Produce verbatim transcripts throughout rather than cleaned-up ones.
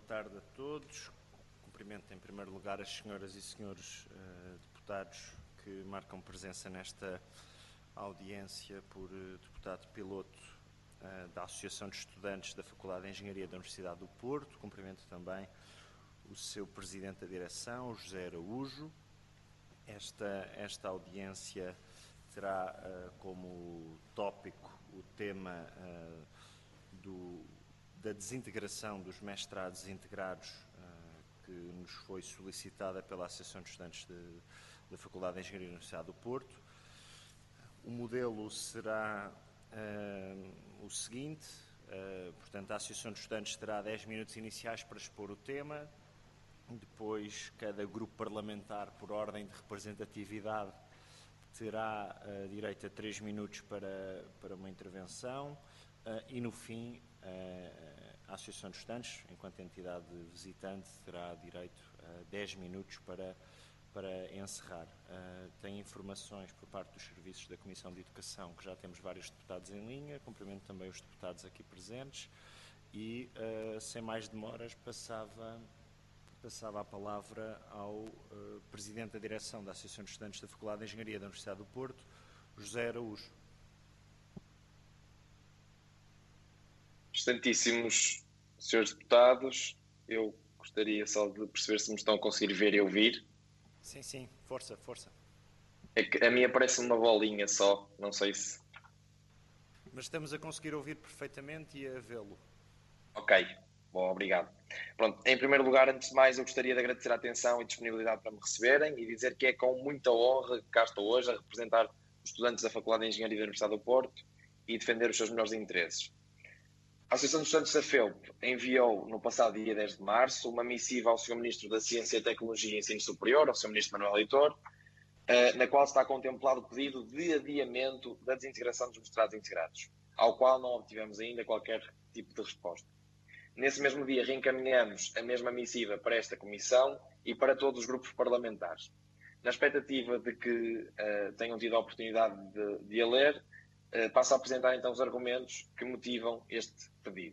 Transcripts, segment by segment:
tarde a todos. Cumprimento em primeiro lugar as senhoras e senhores uh, deputados que marcam presença nesta audiência por uh, deputado piloto uh, da Associação de Estudantes da Faculdade de Engenharia da Universidade do Porto. Cumprimento também o seu presidente da direção, José Araújo. Esta, esta audiência terá uh, como tópico o tema uh, do, da desintegração dos mestrados integrados uh, que nos foi solicitada pela Associação de Estudantes de, da Faculdade de Engenharia da Universidade do Porto. O modelo será uh, o seguinte, uh, portanto, a Associação de Estudantes terá dez minutos iniciais para expor o tema. Depois, cada grupo parlamentar, por ordem de representatividade, terá uh, direito a três minutos para, para uma intervenção uh, e, no fim, uh, a Associação de Estudantes, enquanto entidade visitante, terá direito a dez minutos para, para encerrar. Uh, tem informações por parte dos serviços da Comissão de Educação, que já temos vários deputados em linha. Cumprimento também os deputados aqui presentes e, uh, sem mais demoras, passava... Passava a palavra ao uh, Presidente da Direção da Associação de Estudantes da Faculdade de Engenharia da Universidade do Porto, José Araújo. Excelentíssimos senhores deputados, eu gostaria só de perceber se me estão a conseguir ver e ouvir. Sim, sim, força, força. É que a minha parece uma bolinha só, não sei se... Mas estamos a conseguir ouvir perfeitamente e a vê-lo. Ok. Bom, obrigado. Pronto, em primeiro lugar, antes de mais, eu gostaria de agradecer a atenção e disponibilidade para me receberem e dizer que é com muita honra que cá estou hoje a representar os estudantes da Faculdade de Engenharia da Universidade do Porto e defender os seus melhores interesses. A Associação dos Estudantes da FEUP enviou, no passado dia dez de março, uma missiva ao senhor Ministro da Ciência, Tecnologia e Ensino Superior, ao senhor Ministro Manuel Leitor, na qual está contemplado o pedido de adiamento da desintegração dos mestrados integrados, ao qual não obtivemos ainda qualquer tipo de resposta. Nesse mesmo dia, reencaminhamos a mesma missiva para esta Comissão e para todos os grupos parlamentares. Na expectativa de que uh, tenham tido a oportunidade de, de a ler, uh, passo a apresentar então os argumentos que motivam este pedido.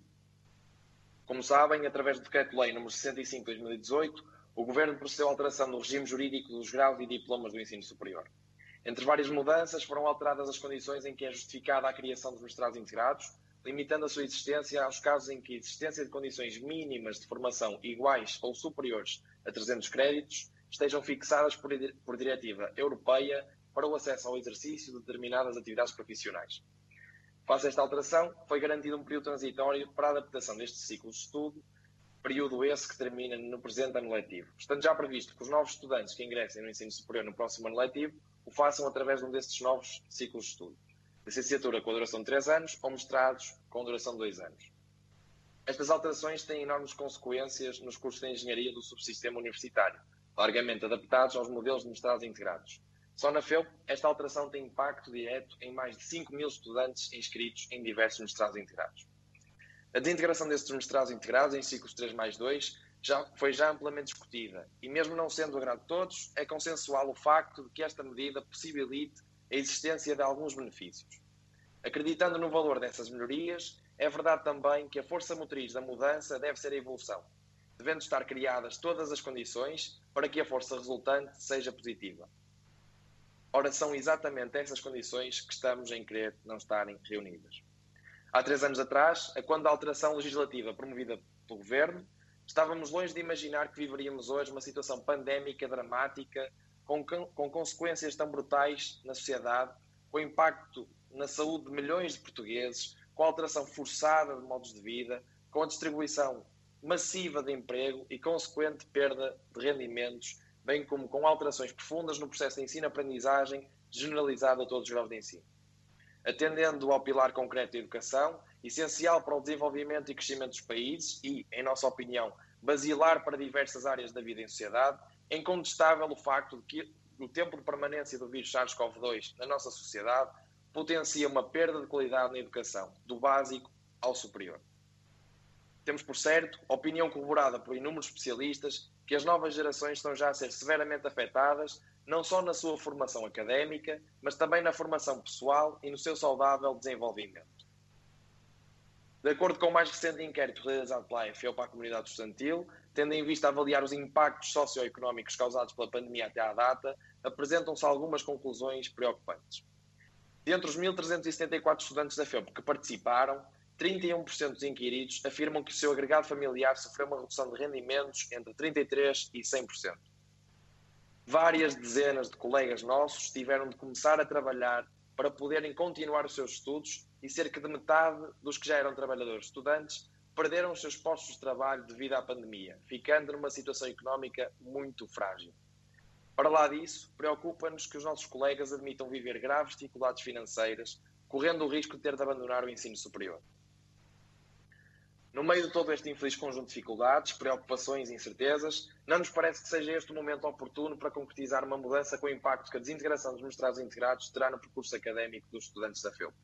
Como sabem, através do Decreto-Lei número sessenta e cinco de dois mil e dezoito, o Governo procedeu à alteração do regime jurídico dos graus e diplomas do ensino superior. Entre várias mudanças, foram alteradas as condições em que é justificada a criação dos mestrados integrados, limitando a sua existência aos casos em que a existência de condições mínimas de formação iguais ou superiores a trezentos créditos estejam fixadas por, por diretiva europeia para o acesso ao exercício de determinadas atividades profissionais. Face a esta alteração, foi garantido um período transitório para a adaptação destes ciclos de estudo, período esse que termina no presente ano letivo, estando já previsto que os novos estudantes que ingressem no ensino superior no próximo ano letivo o façam através de um destes novos ciclos de estudo. Licenciatura com a duração de três anos ou mestrados com duração de dois anos. Estas alterações têm enormes consequências nos cursos de engenharia do subsistema universitário, largamente adaptados aos modelos de mestrados integrados. Só na FEUP, esta alteração tem impacto direto em mais de cinco mil estudantes inscritos em diversos mestrados integrados. A desintegração destes mestrados integrados em ciclos três mais dois já, foi já amplamente discutida e, mesmo não sendo do agrado de todos, é consensual o facto de que esta medida possibilite a existência de alguns benefícios. Acreditando no valor dessas melhorias, é verdade também que a força motriz da mudança deve ser a evolução, devendo estar criadas todas as condições para que a força resultante seja positiva. Ora, são exatamente essas condições que estamos em querer não estarem reunidas. Há três anos atrás, a quando da alteração legislativa promovida pelo Governo, estávamos longe de imaginar que viveríamos hoje uma situação pandémica dramática Com, com consequências tão brutais na sociedade, com impacto na saúde de milhões de portugueses, com a alteração forçada de modos de vida, com a distribuição massiva de emprego e consequente perda de rendimentos, bem como com alterações profundas no processo de ensino-aprendizagem generalizado a todos os graus de ensino. Atendendo ao pilar concreto da educação, essencial para o desenvolvimento e crescimento dos países e, em nossa opinião, basilar para diversas áreas da vida em sociedade, é incontestável o facto de que o tempo de permanência do vírus SARS-CoV dois na nossa sociedade potencia uma perda de qualidade na educação, do básico ao superior. Temos por certo, opinião corroborada por inúmeros especialistas, que as novas gerações estão já a ser severamente afetadas, não só na sua formação académica, mas também na formação pessoal e no seu saudável desenvolvimento. De acordo com o mais recente inquérito realizado pela A F E U para a comunidade estudantil, tendo em vista avaliar os impactos socioeconómicos causados pela pandemia até à data, apresentam-se algumas conclusões preocupantes. Dentre os mil trezentos e setenta e quatro estudantes da F E U P que participaram, trinta e um por cento dos inquiridos afirmam que o seu agregado familiar sofreu uma redução de rendimentos entre trinta e três por cento e cem por cento. Várias dezenas de colegas nossos tiveram de começar a trabalhar para poderem continuar os seus estudos e cerca de metade dos que já eram trabalhadores estudantes perderam os seus postos de trabalho devido à pandemia, ficando numa situação económica muito frágil. Para lá disso, preocupa-nos que os nossos colegas admitam viver graves dificuldades financeiras, correndo o risco de ter de abandonar o ensino superior. No meio de todo este infeliz conjunto de dificuldades, preocupações e incertezas, não nos parece que seja este o momento oportuno para concretizar uma mudança com o impacto que a desintegração dos mestrados integrados terá no percurso académico dos estudantes da F E U P.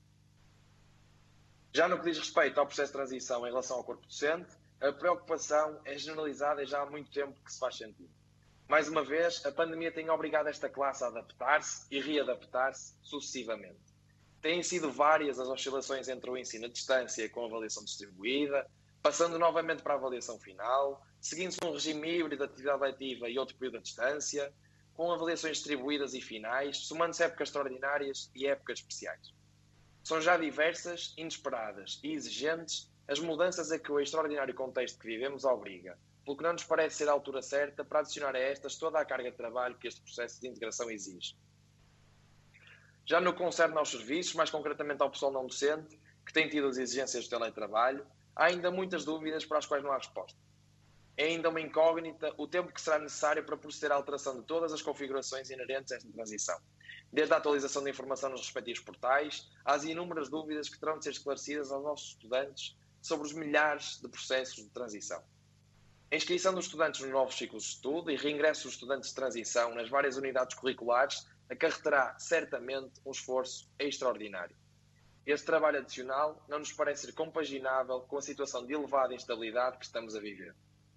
Já no que diz respeito ao processo de transição em relação ao corpo docente, a preocupação é generalizada e já há muito tempo que se faz sentir. Mais uma vez, a pandemia tem obrigado esta classe a adaptar-se e readaptar-se sucessivamente. Têm sido várias as oscilações entre o ensino à distância com a avaliação distribuída, passando novamente para a avaliação final, seguindo-se um regime híbrido de atividade letiva e outro período à distância, com avaliações distribuídas e finais, somando-se épocas extraordinárias e épocas especiais. São já diversas, inesperadas e exigentes as mudanças a que o extraordinário contexto que vivemos obriga, pelo que não nos parece ser a altura certa para adicionar a estas toda a carga de trabalho que este processo de integração exige. Já no que concerne aos serviços, mais concretamente ao pessoal não docente, que tem tido as exigências do teletrabalho, há ainda muitas dúvidas para as quais não há resposta. É ainda uma incógnita o tempo que será necessário para proceder à alteração de todas as configurações inerentes a esta transição, desde a atualização da informação nos respectivos portais, às inúmeras dúvidas que terão de ser esclarecidas aos nossos estudantes sobre os milhares de processos de transição. A inscrição dos estudantes nos novos ciclos de estudo e reingresso dos estudantes de transição nas várias unidades curriculares acarreterá certamente um esforço extraordinário. Este trabalho adicional não nos parece ser compaginável com a situação de elevada instabilidade que estamos a viver.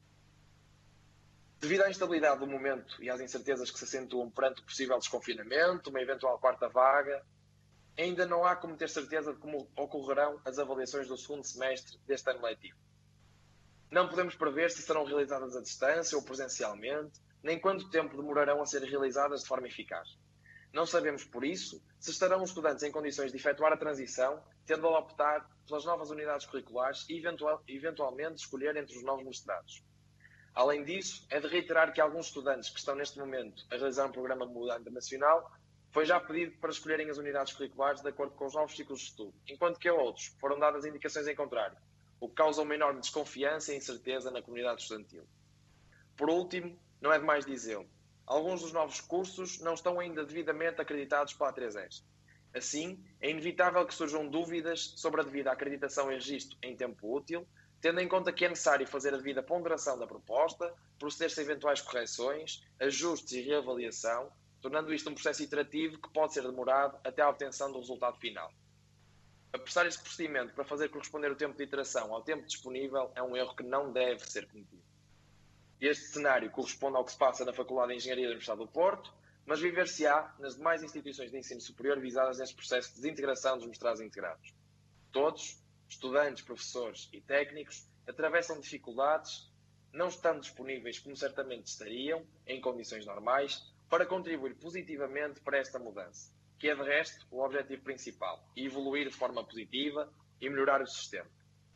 Devido à instabilidade do momento e às incertezas que se acentuam perante o possível desconfinamento, uma eventual quarta vaga, ainda não há como ter certeza de como ocorrerão as avaliações do segundo semestre deste ano letivo. Não podemos prever se serão realizadas à distância ou presencialmente, nem quanto tempo demorarão a ser realizadas de forma eficaz. Não sabemos, por isso, se estarão os estudantes em condições de efetuar a transição, tendo a optar pelas novas unidades curriculares e eventual, eventualmente escolher entre os novos mestrados. Além disso, é de reiterar que alguns estudantes que estão neste momento a realizar um programa de mobilidade nacional foi já pedido para escolherem as unidades curriculares de acordo com os novos ciclos de estudo, enquanto que a outros foram dadas indicações em contrário, o que causa uma enorme desconfiança e incerteza na comunidade estudantil. Por último, não é demais dizê-lo, alguns dos novos cursos não estão ainda devidamente acreditados pela A três S. Assim, é inevitável que surjam dúvidas sobre a devida acreditação e registro em tempo útil, tendo em conta que é necessário fazer a devida ponderação da proposta, proceder-se a eventuais correções, ajustes e reavaliação, tornando isto um processo iterativo que pode ser demorado até à obtenção do resultado final. Apressar este procedimento para fazer corresponder o tempo de iteração ao tempo disponível é um erro que não deve ser cometido. Este cenário corresponde ao que se passa na Faculdade de Engenharia da Universidade do Porto, mas viver-se-á nas demais instituições de ensino superior visadas neste processo de desintegração dos mestrados integrados. Todos, estudantes, professores e técnicos, atravessam dificuldades, não estando disponíveis como certamente estariam, em condições normais, para contribuir positivamente para esta mudança, que é de resto o objetivo principal, evoluir de forma positiva e melhorar o sistema.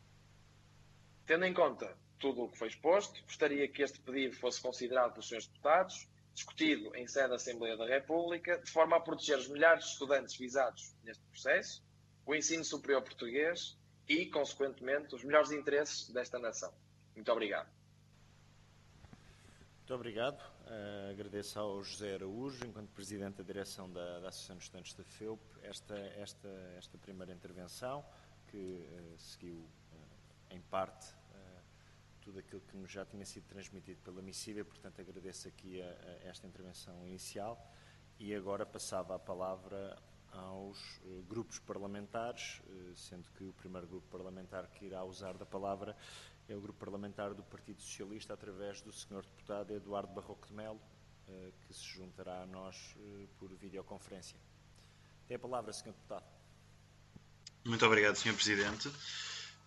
Tendo em conta tudo o que foi exposto, gostaria que este pedido fosse considerado pelos senhores deputados, discutido em sede da Assembleia da República, de forma a proteger os milhares de estudantes visados neste processo, o ensino superior português e, consequentemente, os melhores interesses desta nação. Muito obrigado. Muito obrigado. Uh, agradeço ao José Araújo, enquanto Presidente da Direção da, da Associação de Estudantes da F E U P, esta, esta, esta primeira intervenção, que uh, seguiu, uh, em parte, uh, tudo aquilo que nos já tinha sido transmitido pela missiva, portanto agradeço aqui a, a esta intervenção inicial e agora passava a palavra aos uh, grupos parlamentares, uh, sendo que o primeiro grupo parlamentar que irá usar da palavra é o grupo parlamentar do Partido Socialista, através do senhor deputado Eduardo Barroco de Melo, uh, que se juntará a nós uh, por videoconferência. Tem a palavra, senhor deputado. Muito obrigado, senhor Presidente.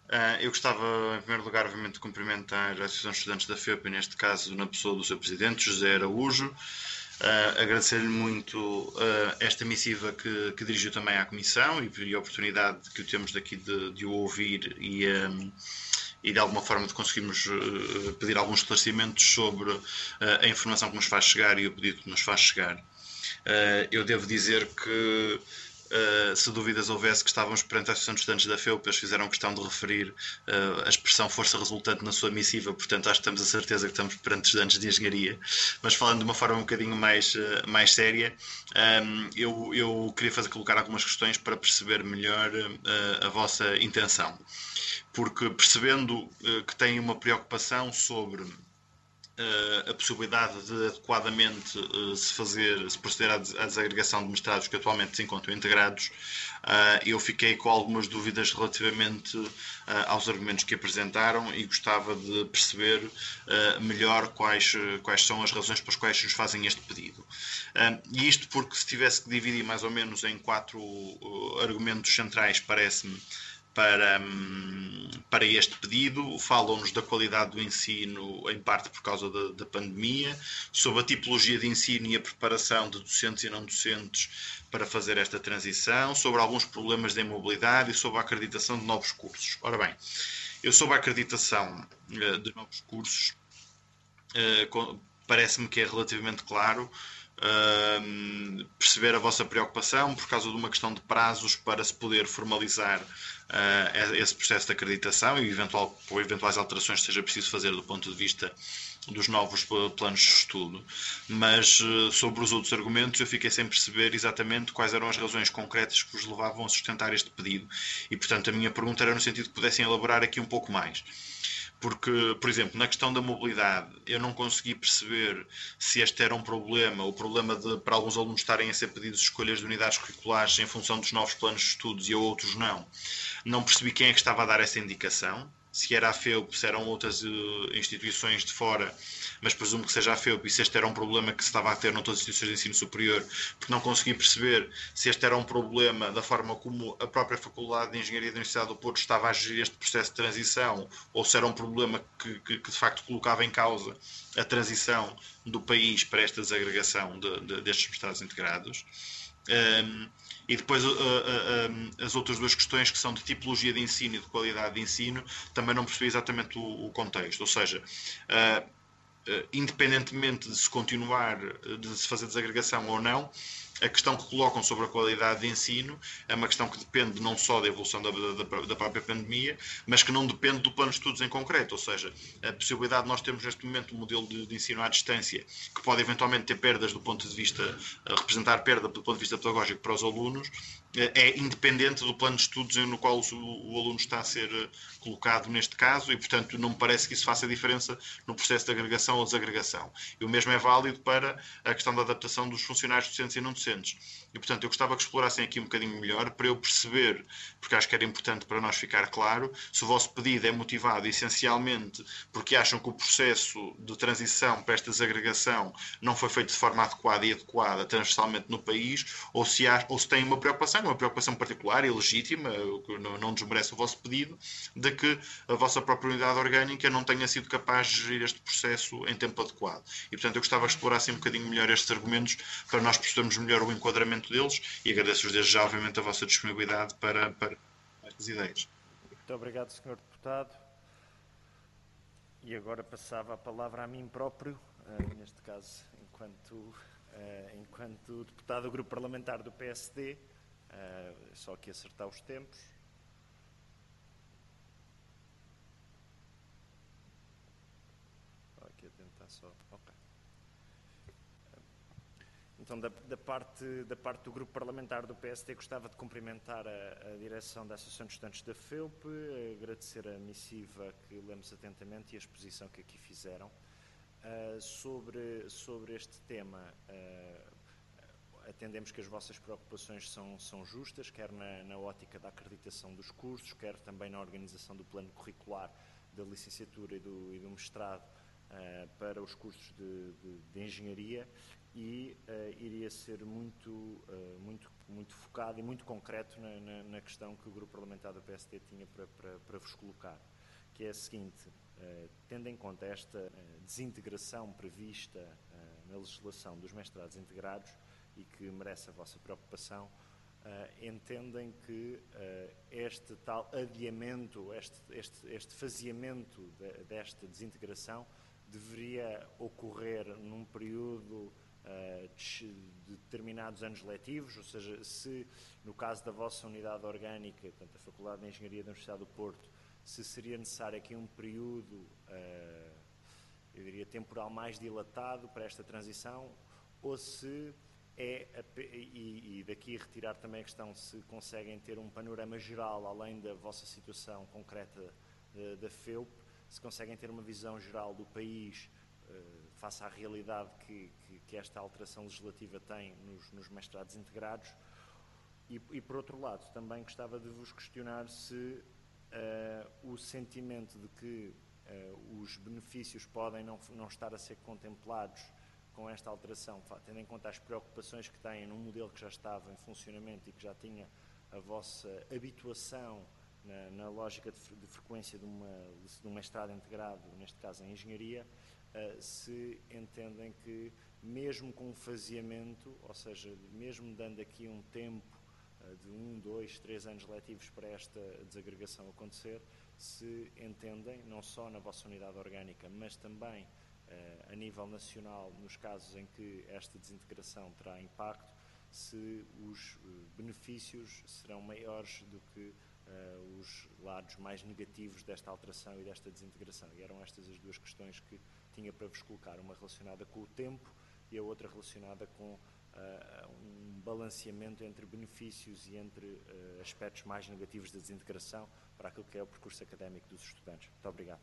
Uh, eu gostava, em primeiro lugar, obviamente, de cumprimentar a Associação de Estudantes da FEUP, e neste caso na pessoa do seu presidente, José Araújo. Uh, agradecer-lhe muito uh, esta missiva que, que dirigiu também à Comissão e, e a oportunidade que temos daqui de, de o ouvir e, um, e de alguma forma de conseguirmos uh, pedir alguns esclarecimentos sobre uh, a informação que nos faz chegar e o pedido que nos faz chegar. Uh, eu devo dizer que Uh, se dúvidas houvesse que estávamos perante a Associação de Estudantes da FEUP, eles fizeram questão de referir uh, a expressão força resultante na sua missiva, portanto acho que temos a certeza que estamos perante estudantes de engenharia. Mas falando de uma forma um bocadinho mais, uh, mais séria, um, eu, eu queria fazer, colocar algumas questões para perceber melhor uh, a vossa intenção. Porque percebendo uh, que têm uma preocupação sobre Uh, a possibilidade de adequadamente uh, se fazer, se proceder à, des à desagregação de mestrados que atualmente se encontram integrados, uh, eu fiquei com algumas dúvidas relativamente uh, aos argumentos que apresentaram e gostava de perceber uh, melhor quais, uh, quais são as razões pelas quais nos fazem este pedido. Uh, e isto porque se tivesse que dividir mais ou menos em quatro uh, argumentos centrais, parece-me, Para, para este pedido, falam-nos da qualidade do ensino, em parte por causa da, da pandemia, sobre a tipologia de ensino e a preparação de docentes e não docentes para fazer esta transição, sobre alguns problemas de mobilidade e sobre a acreditação de novos cursos. Ora bem, eu sobre a acreditação de novos cursos, parece-me que é relativamente claro Uh, perceber a vossa preocupação por causa de uma questão de prazos para se poder formalizar uh, esse processo de acreditação e eventual, por eventuais alterações que seja preciso fazer do ponto de vista dos novos planos de estudo. Mas uh, sobre os outros argumentos eu fiquei sem perceber exatamente quais eram as razões concretas que vos levavam a sustentar este pedido e, portanto, a minha pergunta era no sentido que pudessem elaborar aqui um pouco mais. Porque, por exemplo, na questão da mobilidade, eu não consegui perceber se este era um problema, o problema de, para alguns alunos estarem a ser pedidos escolhas de unidades curriculares em função dos novos planos de estudos e a outros não. Não percebi quem é que estava a dar essa indicação, se era a FEUP, se eram outras uh, instituições de fora, mas presumo que seja a FEUP e se este era um problema que se estava a ter noutras instituições de ensino superior, porque não consegui perceber se este era um problema da forma como a própria Faculdade de Engenharia da Universidade do Porto estava a gerir este processo de transição, ou se era um problema que, que, que de facto colocava em causa a transição do país para esta desagregação de, de, destes mestrados integrados. Um, e depois uh, uh, uh, as outras duas questões que são de tipologia de ensino e de qualidade de ensino, também não percebi exatamente o, o contexto, ou seja, uh, uh, independentemente de se continuar, de se fazer desagregação ou não, a questão que colocam sobre a qualidade de ensino é uma questão que depende não só da evolução da, da, da própria pandemia, mas que não depende do plano de estudos em concreto, ou seja, a possibilidade de nós termos neste momento um modelo de, de ensino à distância que pode eventualmente ter perdas do ponto de vista, representar perda do ponto de vista pedagógico para os alunos, é independente do plano de estudos no qual o, o aluno está a ser colocado neste caso e, portanto, não me parece que isso faça diferença no processo de agregação ou desagregação. E o mesmo é válido para a questão da adaptação dos funcionários docentes e não docentes. E, portanto, eu gostava que explorassem aqui um bocadinho melhor para eu perceber, porque acho que era importante para nós ficar claro, se o vosso pedido é motivado essencialmente porque acham que o processo de transição para esta desagregação não foi feito de forma adequada e adequada transversalmente no país, ou se, há, ou se tem uma preocupação, uma preocupação particular e legítima, que não, não desmerece o vosso pedido, de que a vossa própria unidade orgânica não tenha sido capaz de gerir este processo em tempo adequado. E, portanto, eu gostava de explorar assim um bocadinho melhor estes argumentos para nós percebermos melhor o enquadramento deles e agradeço-vos desde já, obviamente, a vossa disponibilidade para, para estas ideias. Muito obrigado, senhor Deputado. E agora passava a palavra a mim próprio, uh, neste caso, enquanto, uh, enquanto deputado do Grupo Parlamentar do P S D, uh, só aqui acertar os tempos. Aqui a tentar só. Ok. Então, da, da, parte, da parte do Grupo Parlamentar do P S D, gostava de cumprimentar a, a direção da Associação de Estudantes da FEUP, agradecer a missiva que lemos atentamente e a exposição que aqui fizeram. Uh, sobre, sobre este tema, uh, atendemos que as vossas preocupações são, são justas, quer na, na ótica da acreditação dos cursos, quer também na organização do plano curricular da licenciatura e do, e do mestrado, uh, para os cursos de, de, de engenharia e uh, iria ser muito, uh, muito, muito focado e muito concreto na, na, na questão que o Grupo Parlamentar do P S D tinha para, para, para vos colocar, que é a seguinte: uh, tendo em conta esta uh, desintegração prevista uh, na legislação dos mestrados integrados e que merece a vossa preocupação, uh, entendem que uh, este tal adiamento, este, este, este faseamento de, desta desintegração deveria ocorrer num período Uh, de, de determinados anos letivos, ou seja, se no caso da vossa unidade orgânica, portanto, a Faculdade de Engenharia da Universidade do Porto, se seria necessário aqui um período, uh, eu diria, temporal mais dilatado para esta transição, ou se é, e, e daqui retirar também a questão, se conseguem ter um panorama geral, além da vossa situação concreta uh, da F E U P, se conseguem ter uma visão geral do país face à realidade que, que, que esta alteração legislativa tem nos, nos mestrados integrados. E, e, por outro lado, também gostava de vos questionar se uh, o sentimento de que uh, os benefícios podem não, não estar a ser contemplados com esta alteração, tendo em conta as preocupações que têm num modelo que já estava em funcionamento e que já tinha a vossa habituação na, na lógica de, de frequência de, uma, de um mestrado integrado, neste caso em engenharia, Uh, se entendem que, mesmo com o faseamento, ou seja, mesmo dando aqui um tempo uh, de um, dois, três anos letivos para esta desagregação acontecer, se entendem, não só na vossa unidade orgânica, mas também uh, a nível nacional, nos casos em que esta desintegração terá impacto, se os uh, benefícios serão maiores do que uh, os lados mais negativos desta alteração e desta desintegração. E eram estas as duas questões que tinha para vos colocar, uma relacionada com o tempo e a outra relacionada com uh, um balanceamento entre benefícios e entre uh, aspectos mais negativos da desintegração para aquilo que é o percurso académico dos estudantes. Muito obrigado.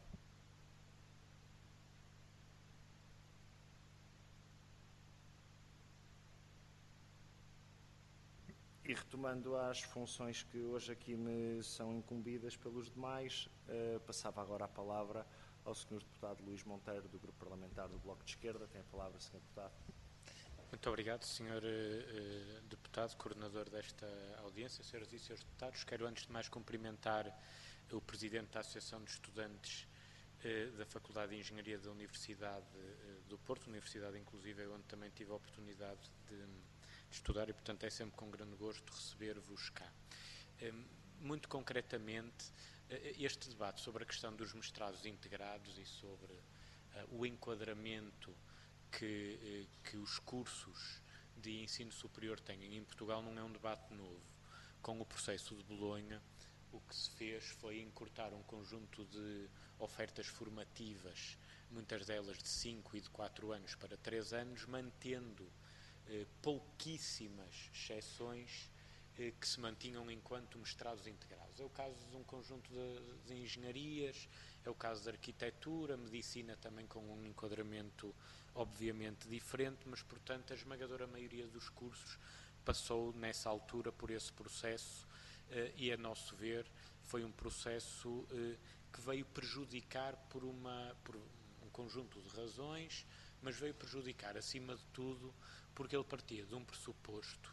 E retomando as funções que hoje aqui me são incumbidas pelos demais, uh, passava agora a palavra ao senhor Deputado Luís Monteiro, do Grupo Parlamentar do Bloco de Esquerda. Tem a palavra, senhor Deputado. Muito obrigado, senhor uh, Deputado, coordenador desta audiência, senhoras e senhores deputados. Quero, antes de mais, cumprimentar o Presidente da Associação de Estudantes uh, da Faculdade de Engenharia da Universidade uh, do Porto, Universidade, inclusive, onde também tive a oportunidade de, de estudar e, portanto, é sempre com grande gosto receber-vos cá. Uh, muito concretamente, este debate sobre a questão dos mestrados integrados e sobre uh, o enquadramento que, uh, que os cursos de ensino superior têm em Portugal não é um debate novo. Com o processo de Bolonha, o que se fez foi encurtar um conjunto de ofertas formativas, muitas delas de cinco e de quatro anos para três anos, mantendo uh, pouquíssimas exceções que se mantinham enquanto mestrados integrados. É o caso de um conjunto de, de engenharias, é o caso de arquitetura, medicina também com um enquadramento obviamente diferente, mas, portanto, a esmagadora maioria dos cursos passou nessa altura por esse processo eh, e, a nosso ver, foi um processo eh, que veio prejudicar por, uma, por um conjunto de razões, mas veio prejudicar, acima de tudo, porque ele partia de um pressuposto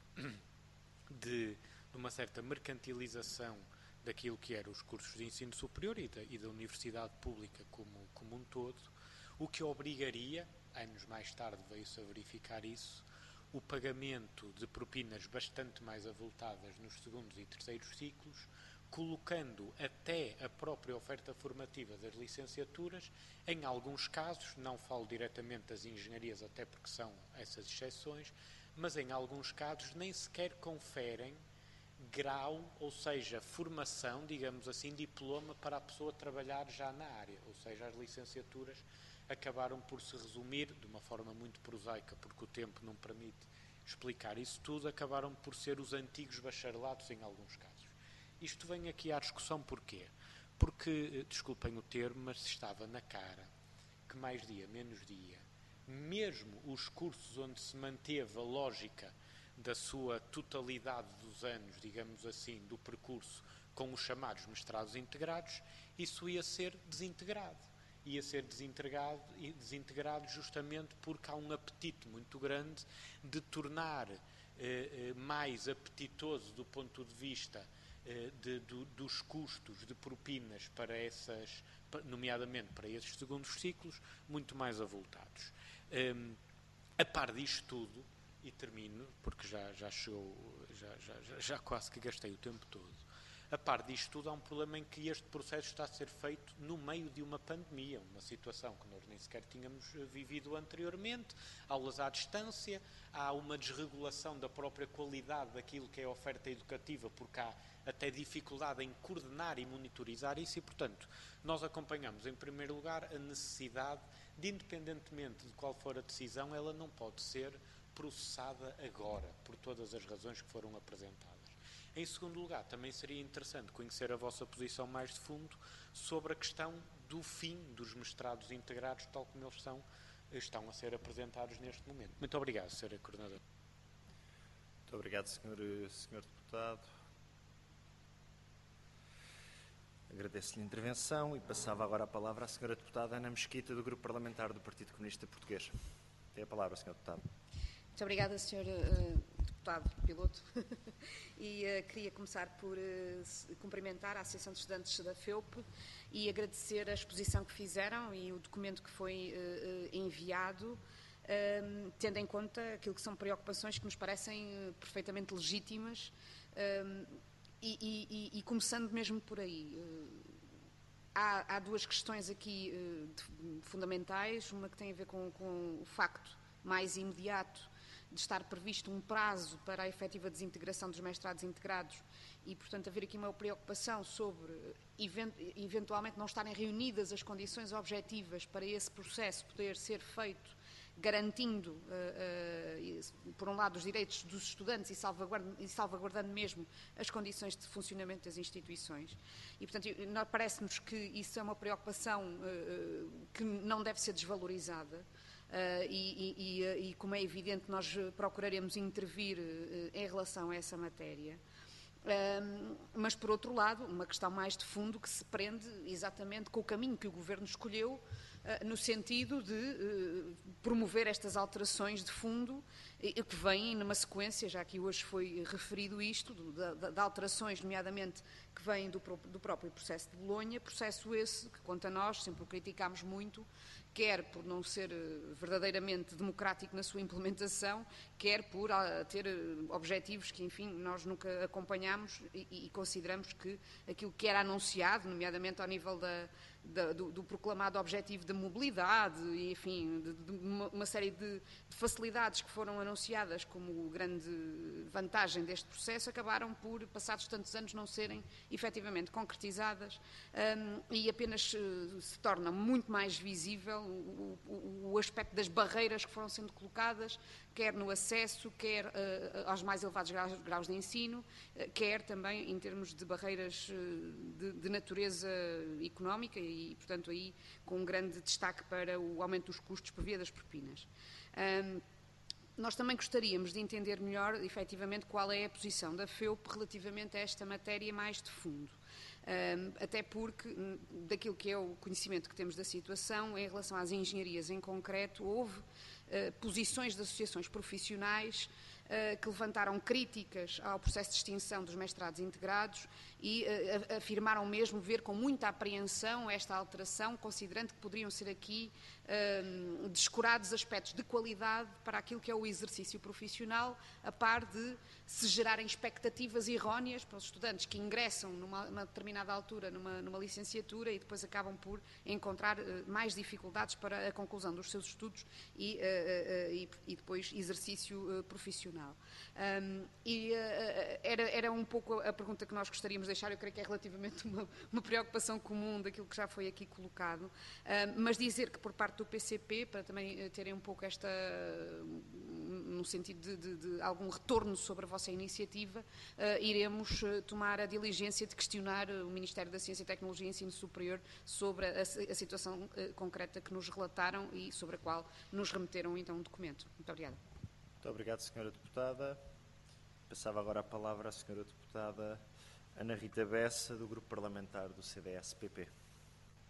De, de uma certa mercantilização daquilo que eram os cursos de ensino superior e da, e da universidade pública como, como um todo, o que obrigaria, anos mais tarde veio-se a verificar isso, o pagamento de propinas bastante mais avultadas nos segundos e terceiros ciclos, colocando até a própria oferta formativa das licenciaturas, em alguns casos, não falo diretamente das engenharias, até porque são essas exceções, mas em alguns casos nem sequer conferem grau, ou seja, formação, digamos assim, diploma para a pessoa trabalhar já na área. Ou seja, as licenciaturas acabaram por se resumir, de uma forma muito prosaica, porque o tempo não permite explicar isso tudo, acabaram por ser os antigos bacharelados em alguns casos. Isto vem aqui à discussão porquê? Porque, desculpem o termo, mas estava na cara que mais dia, menos dia, mesmo os cursos onde se manteve a lógica da sua totalidade dos anos, digamos assim, do percurso com os chamados mestrados integrados, isso ia ser desintegrado. ia ser desintegrado, desintegrado justamente porque há um apetite muito grande de tornar eh, mais apetitoso do ponto de vista eh, de, do, dos custos de propinas para essas, nomeadamente para esses segundos ciclos, muito mais avultados. Um, a par disto tudo, e termino, porque já, já chegou, já, já, já, já quase que gastei o tempo todo, a par disto tudo há um problema em que este processo está a ser feito no meio de uma pandemia, uma situação que nós nem sequer tínhamos vivido anteriormente, aulas à distância, há uma desregulação da própria qualidade daquilo que é a oferta educativa, porque há até dificuldade em coordenar e monitorizar isso e, portanto, nós acompanhamos, em primeiro lugar, a necessidade de, independentemente de qual for a decisão, ela não pode ser processada agora, por todas as razões que foram apresentadas. Em segundo lugar, também seria interessante conhecer a vossa posição mais de fundo sobre a questão do fim dos mestrados integrados, tal como eles são, estão a ser apresentados neste momento. Muito obrigado, senhora Coordenadora. Muito obrigado, senhor, senhor Deputado. Agradeço-lhe a intervenção e passava agora a palavra à senhora Deputada Ana Mesquita, do Grupo Parlamentar do Partido Comunista Português. Tem a palavra, senhor Deputado. Muito obrigada, senhor uh, Deputado Piloto. E uh, queria começar por uh, cumprimentar a Associação de Estudantes da F E U P e agradecer a exposição que fizeram e o documento que foi uh, enviado, uh, tendo em conta aquilo que são preocupações que nos parecem uh, perfeitamente legítimas, uh, e, e, e começando mesmo por aí. Uh, há, há duas questões aqui uh, de, fundamentais, uma que tem a ver com, com o facto mais imediato de estar previsto um prazo para a efetiva desintegração dos mestrados integrados e, portanto, haver aqui uma preocupação sobre eventualmente não estarem reunidas as condições objetivas para esse processo poder ser feito, garantindo, uh, uh, por um lado, os direitos dos estudantes e salvaguardando, e salvaguardando mesmo as condições de funcionamento das instituições. E, portanto, parece-nos que isso é uma preocupação uh, que não deve ser desvalorizada. Uh, e, e, e, e, como é evidente, nós procuraremos intervir uh, em relação a essa matéria. Uh, mas, por outro lado, uma questão mais de fundo que se prende exatamente com o caminho que o Governo escolheu, uh, no sentido de uh, promover estas alterações de fundo, e que vêm numa sequência, já que hoje foi referido isto, de, de alterações, nomeadamente, que vêm do, do próprio processo de Bolonha, processo esse que, quanto a nós, sempre o criticámos muito, quer por não ser verdadeiramente democrático na sua implementação, quer por ter objetivos que, enfim, nós nunca acompanhamos e, e consideramos que aquilo que era anunciado, nomeadamente ao nível da, da, do, do proclamado objetivo de mobilidade e, enfim, de, de uma, uma série de, de facilidades que foram anunciadas como grande vantagem deste processo, acabaram por, passados tantos anos, não serem efetivamente concretizadas, um, e apenas uh, se torna muito mais visível O, o, o aspecto das barreiras que foram sendo colocadas, quer no acesso, quer uh, aos mais elevados graus, graus de ensino, uh, quer também em termos de barreiras uh, de, de natureza económica e, portanto, aí com um grande destaque para o aumento dos custos por via das propinas. Um, Nós também gostaríamos de entender melhor, efetivamente, qual é a posição da F E U P relativamente a esta matéria mais de fundo. Um, até porque, daquilo que é o conhecimento que temos da situação, em relação às engenharias em concreto, houve uh, posições de associações profissionais uh, que levantaram críticas ao processo de extinção dos mestrados integrados e uh, afirmaram mesmo ver com muita apreensão esta alteração, considerando que poderiam ser aqui uh, descurados aspectos de qualidade para aquilo que é o exercício profissional, a par de se gerarem expectativas erróneas para os estudantes que ingressam numa, numa determinada altura numa, numa licenciatura e depois acabam por encontrar uh, mais dificuldades para a conclusão dos seus estudos e, uh, uh, e, e depois exercício uh, profissional. Um, e uh, era, era um pouco a pergunta que nós gostaríamos de deixar, eu creio que é relativamente uma, uma preocupação comum daquilo que já foi aqui colocado, um, mas dizer que por parte do P C P, para também uh, terem um pouco esta, uh, no sentido de, de, de algum retorno sobre a vossa iniciativa, uh, iremos uh, tomar a diligência de questionar uh, o Ministério da Ciência, Tecnologia e Ensino Superior sobre a, a situação uh, concreta que nos relataram e sobre a qual nos remeteram então um documento. Muito obrigada. Muito obrigado, senhora Deputada. Passava agora a palavra à senhora Deputada Ana Rita Bessa, do Grupo Parlamentar do C D S P P.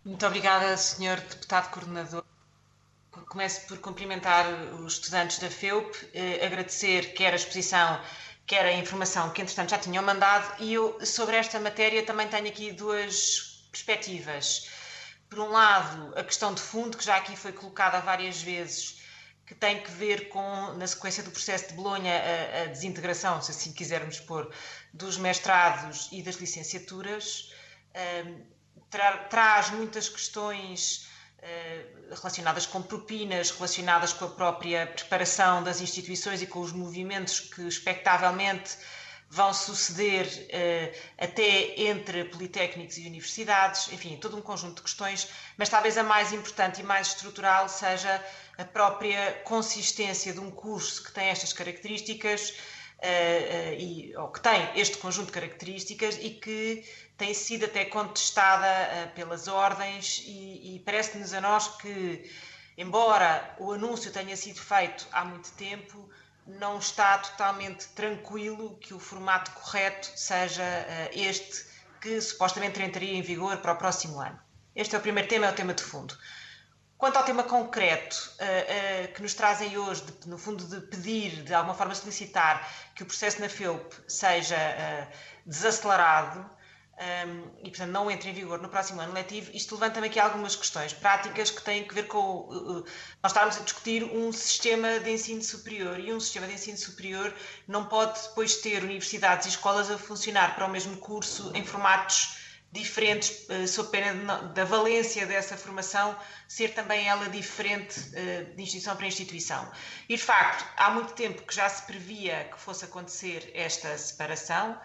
Muito obrigada, senhor Deputado Coordenador. Começo por cumprimentar os estudantes da F E U P, eh, agradecer quer a exposição, quer a informação que, entretanto, já tinham mandado, e eu, sobre esta matéria, também tenho aqui duas perspectivas. Por um lado, a questão de fundo, que já aqui foi colocada várias vezes, que tem que ver com, na sequência do processo de Bolonha, a, a desintegração, se assim quisermos pôr, dos mestrados e das licenciaturas. Um, tra, traz muitas questões uh, relacionadas com propinas, relacionadas com a própria preparação das instituições e com os movimentos que, expectavelmente, vão suceder uh, até entre politécnicos e universidades, enfim, todo um conjunto de questões, mas talvez a mais importante e mais estrutural seja a própria consistência de um curso que tem estas características, uh, uh, e, ou que tem este conjunto de características e que tem sido até contestada uh, pelas ordens, e, e parece-nos a nós que, embora o anúncio tenha sido feito há muito tempo, não está totalmente tranquilo que o formato correto seja uh, este, que supostamente entraria em vigor para o próximo ano. Este é o primeiro tema, é o tema de fundo. Quanto ao tema concreto, uh, uh, que nos trazem hoje, de, no fundo, de pedir, de alguma forma solicitar que o processo na F E U P seja uh, desacelerado, Um, e, portanto, não entra em vigor no próximo ano letivo, isto levanta-me aqui algumas questões práticas que têm que ver com uh, uh, nós estarmos a discutir um sistema de ensino superior, e um sistema de ensino superior não pode depois ter universidades e escolas a funcionar para o mesmo curso em formatos diferentes, uh, sob pena de, da valência dessa formação ser também ela diferente uh, de instituição para instituição. E, de facto, há muito tempo que já se previa que fosse acontecer esta separação.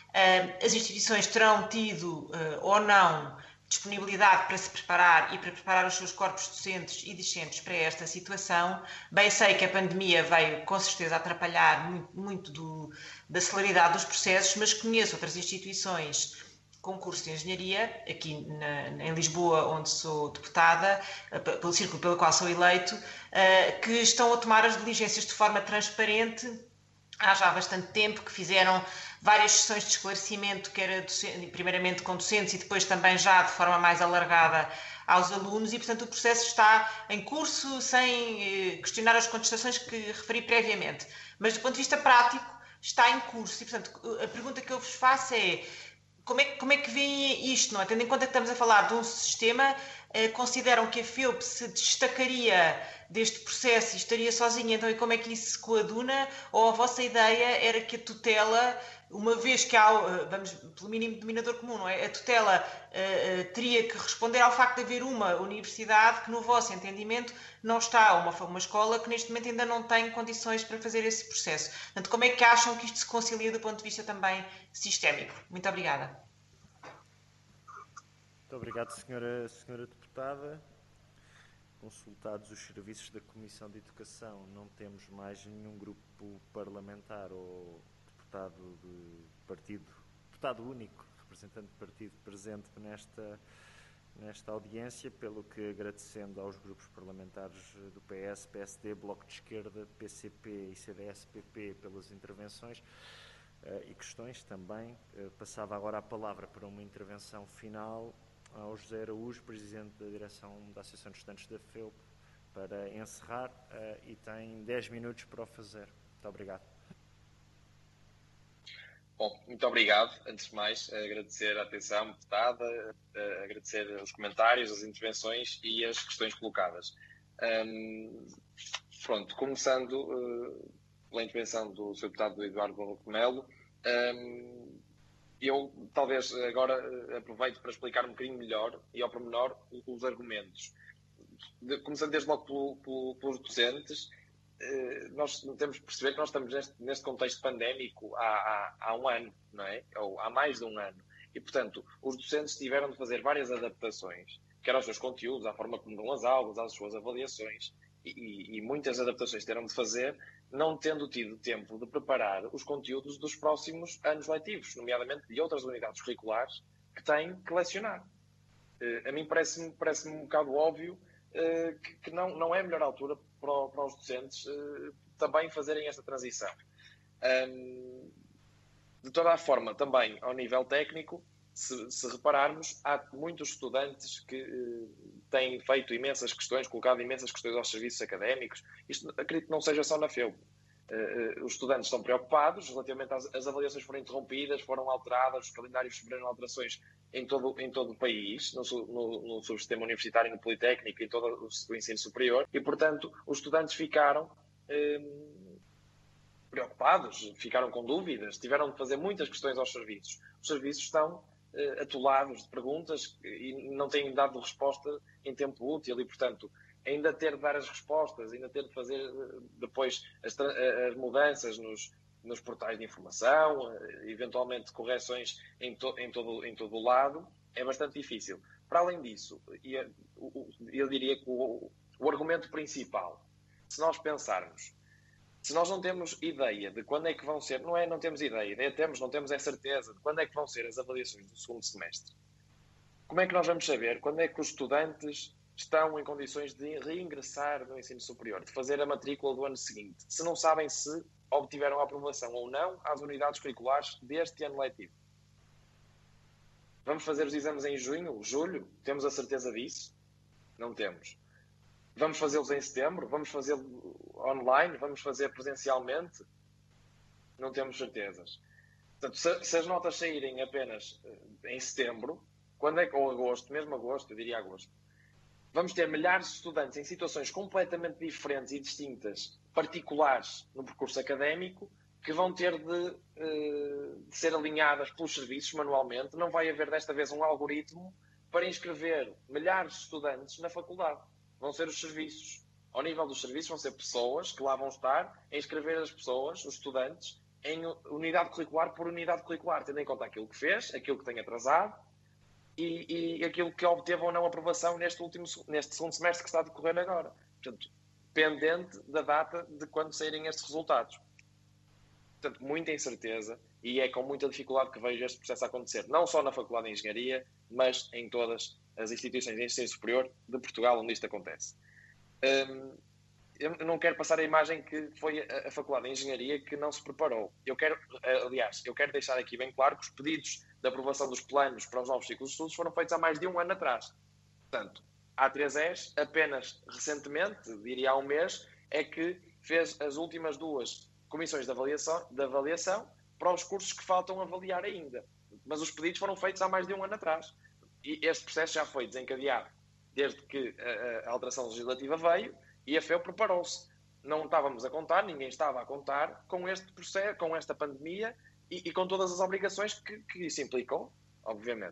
As instituições terão tido uh, ou não disponibilidade para se preparar e para preparar os seus corpos docentes e discentes para esta situação. Bem sei que a pandemia veio com certeza atrapalhar muito, muito do, da celeridade dos processos, mas conheço outras instituições com curso de engenharia, aqui na, em Lisboa, onde sou deputada, uh, pelo círculo pelo qual sou eleito, uh, que estão a tomar as diligências de forma transparente há já bastante tempo, que fizeram várias sessões de esclarecimento, que era docente, primeiramente com docentes e depois também já de forma mais alargada aos alunos, e portanto o processo está em curso sem eh, questionar as contestações que referi previamente. Mas do ponto de vista prático está em curso, e portanto a pergunta que eu vos faço é como é, como é que veem isto, não é? Tendo em conta que estamos a falar de um sistema, eh, consideram que a F E U P se destacaria deste processo e estaria sozinha, então e como é que isso se coaduna? Ou a vossa ideia era que a tutela, uma vez que há, vamos, pelo mínimo denominador comum, não é? A tutela uh, uh, teria que responder ao facto de haver uma universidade que, no vosso entendimento, não está, uma, uma escola que neste momento ainda não tem condições para fazer esse processo. Portanto, como é que acham que isto se concilia do ponto de vista também sistémico? Muito obrigada. Muito obrigado, senhora, senhora Deputada. Consultados os serviços da Comissão de Educação, não temos mais nenhum grupo parlamentar ou deputado de partido, deputado único, representante de partido presente nesta, nesta audiência, pelo que, agradecendo aos grupos parlamentares do P S, P S D, Bloco de Esquerda, P C P e C D S P P pelas intervenções uh, e questões também, uh, passava agora a palavra para uma intervenção final ao José Araújo, Presidente da Direção da Associação de Estudantes da F E U P, para encerrar, uh, e tem dez minutos para o fazer. Muito obrigado. Bom, muito obrigado. Antes de mais, agradecer a atenção deputada, agradecer os comentários, as intervenções e as questões colocadas. Um, pronto, começando uh, pela intervenção do senhor deputado Eduardo Barroco Melo, um, eu talvez agora aproveito para explicar um bocadinho melhor e ao pormenor os argumentos. De, começando desde logo pelo, pelo, pelos docentes, eh, nós temos que perceber que nós estamos neste, neste contexto pandémico há, há, há um ano, não é? Ou há mais de um ano. E, portanto, os docentes tiveram de fazer várias adaptações, quer aos seus conteúdos, à forma como dão as aulas, às suas avaliações, e, e, e muitas adaptações terão de fazer, não tendo tido tempo de preparar os conteúdos dos próximos anos letivos, nomeadamente de outras unidades curriculares que têm que lecionar. Uh, a mim parece-me parece-me um bocado óbvio uh, que, que não, não é a melhor altura para, para os docentes uh, também fazerem esta transição. Um, de toda a forma, também ao nível técnico, se, se repararmos, há muitos estudantes que uh, têm feito imensas questões, colocado imensas questões aos serviços académicos. Isto acredito que não seja só na FEUP. Uh, uh, os estudantes estão preocupados relativamente às, às avaliações foram interrompidas, foram alteradas, os calendários sofreram alterações em todo, em todo o país, no, no, no subsistema universitário, no Politécnico, em todo o, o ensino superior, e, portanto, os estudantes ficaram uh, preocupados, ficaram com dúvidas, tiveram de fazer muitas questões aos serviços. Os serviços estão uh, atolados de perguntas e não têm dado resposta em tempo útil e, portanto, ainda ter de dar as respostas, ainda ter de fazer depois as, as mudanças nos, nos portais de informação, eventualmente correções em, to, em, todo, em todo o lado, é bastante difícil. Para além disso, eu diria que o, o argumento principal, se nós pensarmos, se nós não temos ideia de quando é que vão ser, não é não temos ideia, ideia temos, não temos é certeza de quando é que vão ser as avaliações do segundo semestre, como é que nós vamos saber quando é que os estudantes estão em condições de reingressar no ensino superior, de fazer a matrícula do ano seguinte, se não sabem se obtiveram a aprovação ou não às unidades curriculares deste ano letivo? Vamos fazer os exames em junho, julho? Temos a certeza disso? Não temos. Vamos fazê-los em setembro? Vamos fazê-los online? Vamos fazer presencialmente? Não temos certezas. Portanto, se, se as notas saírem apenas em setembro, quando é que, ou agosto, mesmo agosto, eu diria agosto, vamos ter milhares de estudantes em situações completamente diferentes e distintas, particulares no percurso académico, que vão ter de, de ser alinhadas pelos serviços manualmente. Não vai haver desta vez um algoritmo para inscrever milhares de estudantes na faculdade. Vão ser os serviços. Ao nível dos serviços vão ser pessoas que lá vão estar a inscrever as pessoas, os estudantes, em unidade curricular por unidade curricular, tendo em conta aquilo que fez, aquilo que tem atrasado, E, e aquilo que obteve ou não aprovação neste, último, neste segundo semestre que está a decorrer agora. Portanto, pendente da data de quando saírem estes resultados. Portanto, muita incerteza e é com muita dificuldade que vejo este processo acontecer, não só na Faculdade de Engenharia, mas em todas as instituições de ensino superior de Portugal onde isto acontece. Hum, eu não quero passar a imagem que foi a, a Faculdade de Engenharia que não se preparou. Eu quero, aliás, eu quero deixar aqui bem claro que os pedidos de aprovação dos planos para os novos ciclos de estudos foram feitos há mais de um ano atrás. Portanto, a A três S, apenas recentemente, diria há um mês, é que fez as últimas duas comissões de avaliação, de avaliação para os cursos que faltam avaliar ainda. Mas os pedidos foram feitos há mais de um ano atrás. E este processo já foi desencadeado desde que a, a alteração legislativa veio e a FEUP preparou-se. Não estávamos a contar, ninguém estava a contar com este processo, com esta pandemia e, e com todas as obrigações que, que isso implicou, obviamente.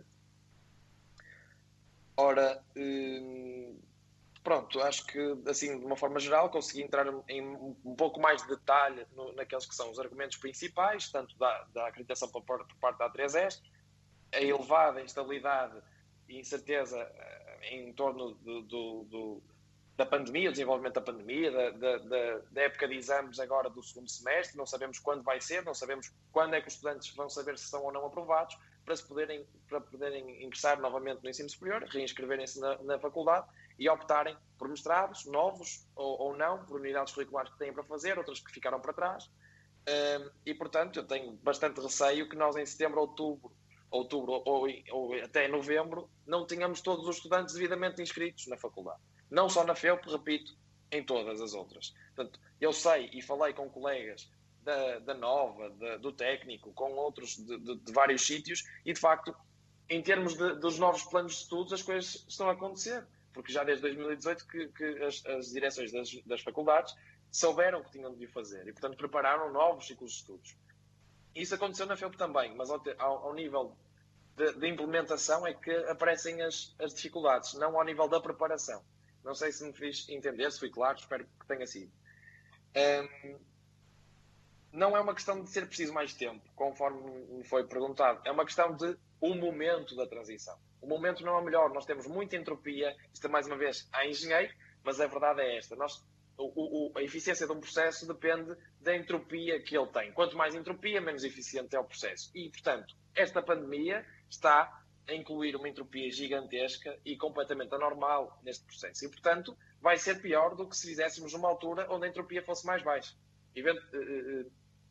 Ora, hum, pronto, acho que, assim, de uma forma geral, consegui entrar em um pouco mais de detalhe no, naqueles que são os argumentos principais, tanto da, da acreditação por, por parte da A três S, a elevada instabilidade e incerteza em torno do, do, do, da pandemia, o desenvolvimento da pandemia, da, da, da época de exames agora do segundo semestre, não sabemos quando vai ser, não sabemos quando é que os estudantes vão saber se são ou não aprovados, para, se poderem, para poderem ingressar novamente no ensino superior, reinscreverem-se na, na faculdade e optarem por mestrados novos ou, ou não, por unidades curriculares que têm para fazer, outras que ficaram para trás. Um, e, portanto, eu tenho bastante receio que nós em setembro, outubro, outubro ou, ou até novembro não tenhamos todos os estudantes devidamente inscritos na faculdade. Não só na FEUP, repito, em todas as outras. Portanto, eu sei e falei com colegas da, da Nova, da, do Técnico, com outros de, de, de vários sítios e, de facto, em termos de, dos novos planos de estudos, as coisas estão a acontecer. Porque já desde dois mil e dezoito que, que as, as direções das, das faculdades souberam que tinham de o fazer e, portanto, prepararam novos ciclos de estudos. Isso aconteceu na FEUP também, mas ao, ao, ao nível de, de implementação é que aparecem as, as dificuldades, não ao nível da preparação. Não sei se me fiz entender, se fui claro, espero que tenha sido. Um, não é uma questão de ser preciso mais tempo, conforme me foi perguntado. É uma questão de um momento da transição. O momento não é o melhor, nós temos muita entropia, isto é mais uma vez há engenheiro, mas a verdade é esta. Nós, o, o, a eficiência de um processo depende da entropia que ele tem. Quanto mais entropia, menos eficiente é o processo. E, portanto, esta pandemia está a incluir uma entropia gigantesca e completamente anormal neste processo. E, portanto, vai ser pior do que se fizéssemos numa altura onde a entropia fosse mais baixa.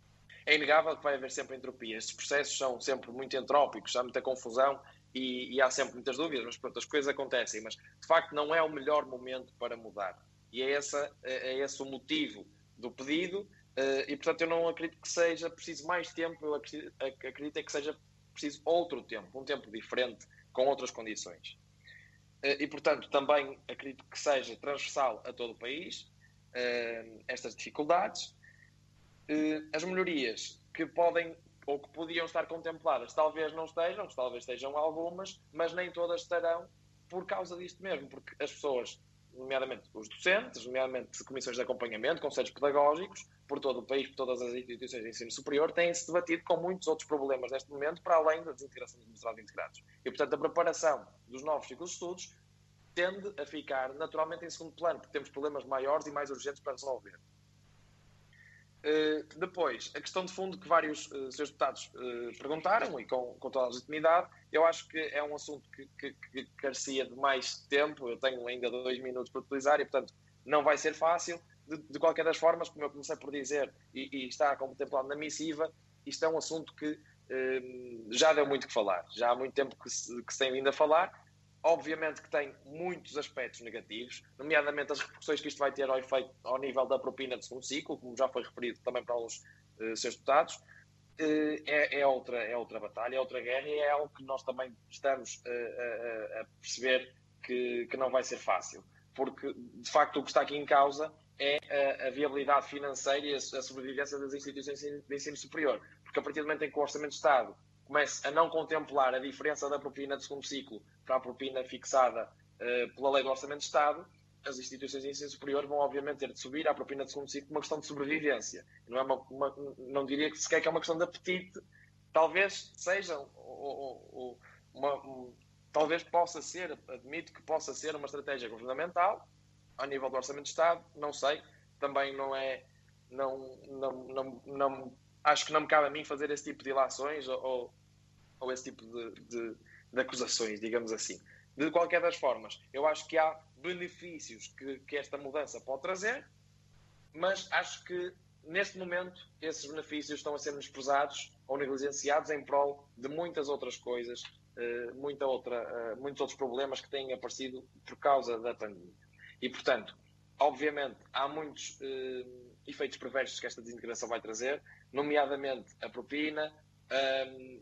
é inegável que vai haver sempre entropia. Estes processos são sempre muito entrópicos, há muita confusão e, e há sempre muitas dúvidas, mas pronto, as coisas acontecem. Mas, de facto, não é o melhor momento para mudar. E é, essa, é esse o motivo do pedido e, portanto, eu não acredito que seja preciso mais tempo, eu acredito, acredito é que seja preciso outro tempo, um tempo diferente, com outras condições. E, portanto, também acredito que seja transversal a todo o país estas dificuldades. As melhorias que podem ou que podiam estar contempladas talvez não estejam, talvez estejam algumas, mas nem todas estarão por causa disto mesmo, porque as pessoas, nomeadamente os docentes, nomeadamente comissões de acompanhamento, conselhos pedagógicos, por todo o país, por todas as instituições de ensino superior, têm-se debatido com muitos outros problemas neste momento, para além da desintegração dos mestrados integrados. E, portanto, a preparação dos novos ciclos de estudos tende a ficar naturalmente em segundo plano, porque temos problemas maiores e mais urgentes para resolver. Uh, depois, a questão de fundo que vários uh, senhores deputados uh, perguntaram, e com, com toda a legitimidade, eu acho que é um assunto que, que, que carecia de mais tempo. Eu tenho ainda dois minutos para utilizar e, portanto, não vai ser fácil. De, de qualquer das formas, como eu comecei por dizer, e, e está contemplado na missiva, isto é um assunto que uh, já deu muito que falar. Já há muito tempo que se, que se tem vindo a falar. Obviamente que tem muitos aspectos negativos, nomeadamente as repercussões que isto vai ter ao efeito ao nível da propina de segundo ciclo, como já foi referido também para os uh, seus deputados. Uh, é, é, outra, é outra batalha, é outra guerra e é algo que nós também estamos uh, a, a perceber que, que não vai ser fácil, porque de facto o que está aqui em causa é a, a viabilidade financeira e a, a sobrevivência das instituições de ensino superior, porque a partir do momento em que o Orçamento de Estado começa a não contemplar a diferença da propina de segundo ciclo para a propina fixada uh, pela lei do Orçamento de Estado, as instituições de ensino superior vão obviamente ter de subir à propina de segundo ciclo por uma questão de sobrevivência. Não, é uma, uma, não diria que sequer que é uma questão de apetite, talvez seja, ou, ou, uma, um, talvez possa ser, admito que possa ser uma estratégia governamental, ao nível do Orçamento de Estado, não sei, também não é, não, não, não, não acho que não me cabe a mim fazer esse tipo de ilações ou, ou esse tipo de, de, de acusações, digamos assim. De qualquer das formas, eu acho que há benefícios que, que esta mudança pode trazer, mas acho que, neste momento, esses benefícios estão a ser menosprezados ou negligenciados em prol de muitas outras coisas, uh, muita outra, uh, muitos outros problemas que têm aparecido por causa da pandemia. E, portanto, obviamente, há muitos uh, efeitos perversos que esta desintegração vai trazer, nomeadamente a propina, um,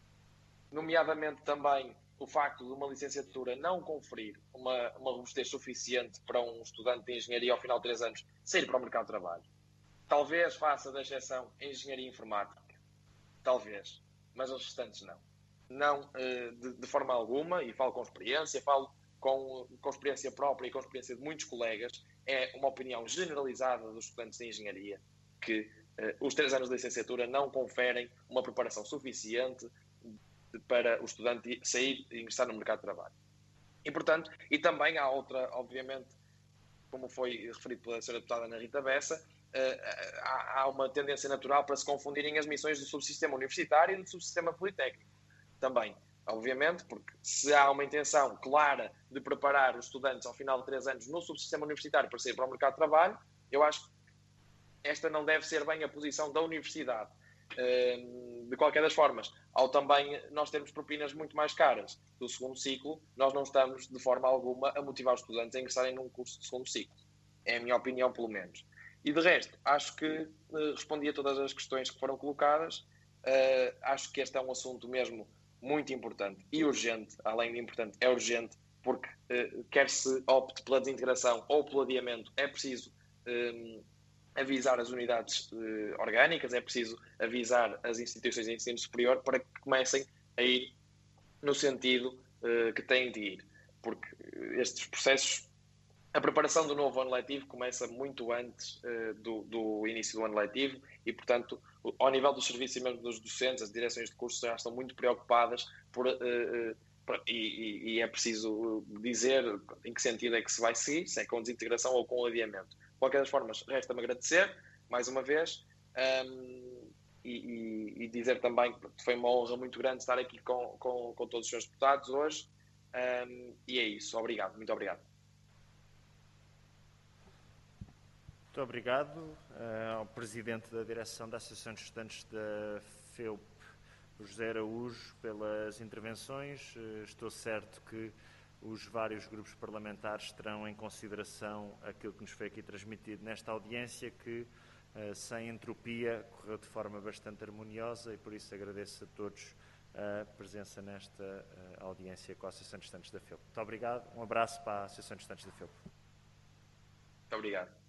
nomeadamente também o facto de uma licenciatura não conferir uma, uma robustez suficiente para um estudante de engenharia ao final de três anos sair para o mercado de trabalho. Talvez faça da exceção a engenharia informática, talvez, mas os restantes não. Não de, de forma alguma, e falo com experiência, falo com, com experiência própria e com experiência de muitos colegas, é uma opinião generalizada dos estudantes de engenharia que os três anos de licenciatura não conferem uma preparação suficiente para o estudante sair e ingressar no mercado de trabalho. E, portanto, e também há outra, obviamente, como foi referido pela senhora deputada Ana Rita Bessa, há uma tendência natural para se confundirem as missões do subsistema universitário e do subsistema politécnico. Também, obviamente, porque se há uma intenção clara de preparar os estudantes ao final de três anos no subsistema universitário para sair para o mercado de trabalho, eu acho que esta não deve ser bem a posição da universidade. De qualquer das formas, ao também nós termos propinas muito mais caras do segundo ciclo, nós não estamos de forma alguma a motivar os estudantes a ingressarem num curso de segundo ciclo. É a minha opinião, pelo menos. E de resto, acho que uh, respondi a todas as questões que foram colocadas. Uh, acho que este é um assunto mesmo muito importante e urgente. Além de importante, é urgente, porque uh, quer se opte pela desintegração ou pelo adiamento, é preciso um, avisar as unidades uh, orgânicas, é preciso avisar as instituições de ensino superior para que comecem a ir no sentido uh, que têm de ir. Porque estes processos, a preparação do novo ano letivo começa muito antes uh, do, do início do ano letivo e, portanto, ao nível dos serviços e mesmo dos docentes, as direções de curso já estão muito preocupadas por, uh, uh, por, e, e é preciso dizer em que sentido é que se vai seguir, se é com desintegração ou com adiamento. De qualquer das formas, resta-me agradecer, mais uma vez, um, e, e, e dizer também que foi uma honra muito grande estar aqui com, com, com todos os senhores deputados hoje, um, e é isso. Obrigado, muito obrigado. Muito Muito obrigado uh, ao Presidente da Direção da Associação de Estudantes da F E U P, o José Araújo, pelas intervenções. Uh, estou certo que os vários grupos parlamentares terão em consideração aquilo que nos foi aqui transmitido nesta audiência, que, uh, sem entropia, correu de forma bastante harmoniosa e, por isso, agradeço a todos a presença nesta uh, audiência com a Associação de Estudantes da F E U P. Muito obrigado. Um abraço para a Associação de Estudantes da F E U P. Muito obrigado.